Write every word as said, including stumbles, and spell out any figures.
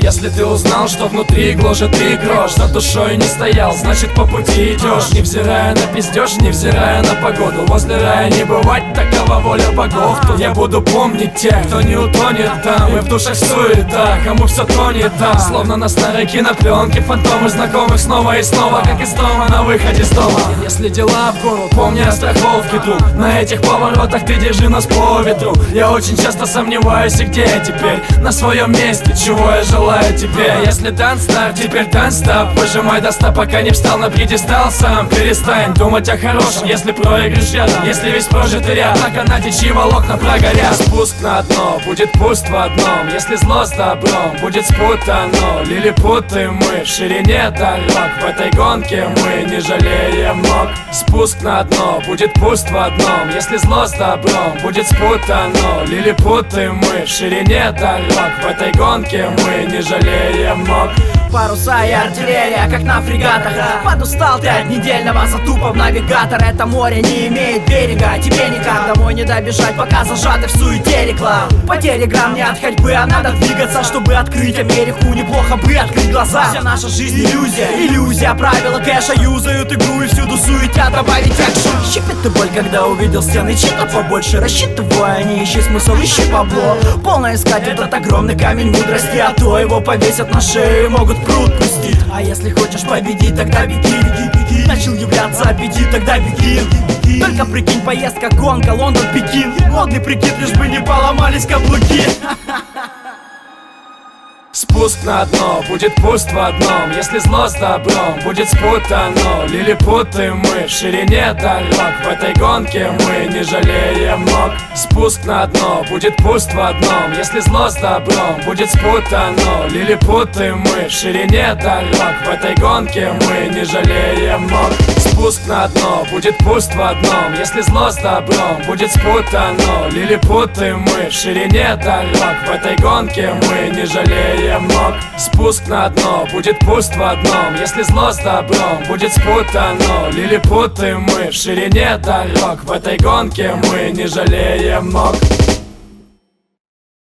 Если ты узнал, что внутри гложет и грош, за душой не стоял, значит по пути идешь. Невзирая на пиздеж, невзирая на погоду, возле рая не бывать, такова воля богов. Тут я буду помнить тех, кто не утонет там, и в душах суета, кому все тонет там. Словно на старой кинопленке фантомы знакомых снова и снова, как из дома на выходе с дома. Если дела в гору, помни о страховке, друг. На этих поворотах ты держи нас по ветру. Я очень часто сомневаюсь, и где я теперь? На своем месте, чего я желаю тебе? Если танц старт, теперь танц стоп. Выжимай до ста, пока не встал на пьедестал сам. Перестань думать о хорошем, если проигрыш рядом, если весь прожитый ряд на канате чьи волокна прогорят. Спуск на дно, будет пуст в одном. Если зло с добром, будет спутано. Лилипуты мы в ширине дорог, в этой гонке мы не жалеем ног. Спуск на дно, будет пуст в одном. Если зло с добром, будет спутано. Лилипуты мы в ширине дорог, в этой гонке мы не жалеем ног. Паруса и артиллерия, как на фрегатах. Подустал ты от недельного затупа в навигатор. Это море не имеет берега, тебе никак домой не добежать, пока зажаты в суете реклам. Потери грамм не от ходьбы, а надо двигаться, чтобы открыть Америку. Неплохо бы открыть глаза. Вся наша жизнь иллюзия, иллюзия. Правила кэша юзают игру и всюду суетят, добавить экшен. Щипет ты боль, когда увидел стены чьи-то побольше. Рассчитывая, не ищи смысл, ищи бабло. Полно искать этот огромный камень мудрости, а то его повесят на шею, могут пруд пустить. А если хочешь победить, тогда беги, беги, беги. Начал являться аппетит, тогда беги, беги. Только прикинь, поездка, гонка, Лондон, Пекин. Модный прикид, лишь бы не поломались каблуки. Спуск на дно, будет пуст в одном. Если зло с добром, будет спутано. Лилипуты мы в ширине дорог, в этой гонке мы не жалеем ног. Спуск на дно, будет пуст в одном. Если зло с добром, будет спутано. Лилипуты мы в ширине дорог, в этой гонке мы не жалеем ног. Спуск на дно, будет пуст в одном. Если зло с добром, будет спутано. Лилипуты мы в ширине дорог, в этой гонке мы не жалеем ног. Спуск на дно, будет пуст в одном. Если зло с добром, будет спутано. Лилипуты мы в ширине дорог, в этой гонке мы не жалеем ног.